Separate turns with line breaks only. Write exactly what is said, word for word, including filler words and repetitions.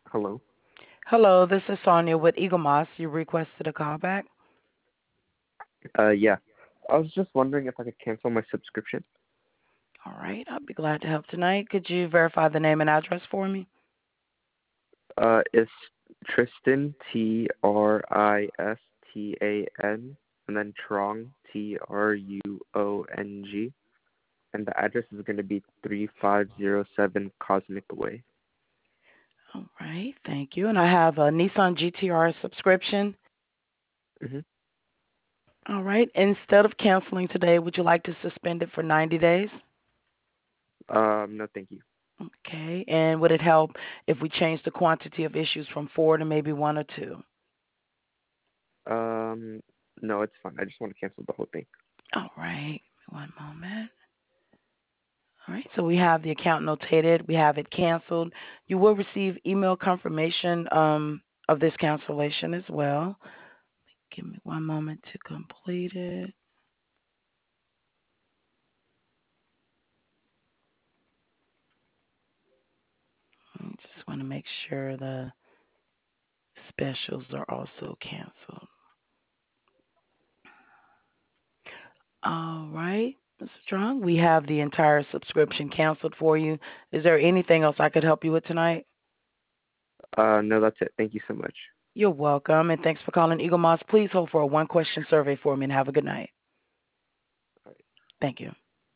Hello.
Hello, this is Sonia with Eagle Moss. You requested a callback.
Uh, yeah. I was just wondering if I could cancel my subscription.
All right, I'll be glad to help tonight. Could you verify the name and address for me?
Uh, it's Tristan, T R I S T A N, and then Trong, T R U O N G. And the address is going to be three five zero seven Cosmic Way.
All right, thank you. And I have a Nissan G T R subscription.
Mm-hmm.
All right, instead of canceling today, would you like to suspend it for ninety days?
Um, no, thank you.
Okay, and would it help if we change the quantity of issues from four to maybe one or two?
Um, no, it's fine. I just want to cancel the whole thing.
All right, one moment. All right, so we have the account notated. We have it canceled. You will receive email confirmation um, of this cancellation as well. Give me one moment to complete it. I just want to make sure the specials are also canceled. All right, mister Strong, we have the entire subscription canceled for you. Is there anything else I could help you with tonight?
Uh, no, that's it. Thank you so much.
You're welcome, and thanks for calling Eagle Moss. Please hold for a one question survey for me and have a good night.
All right.
Thank you.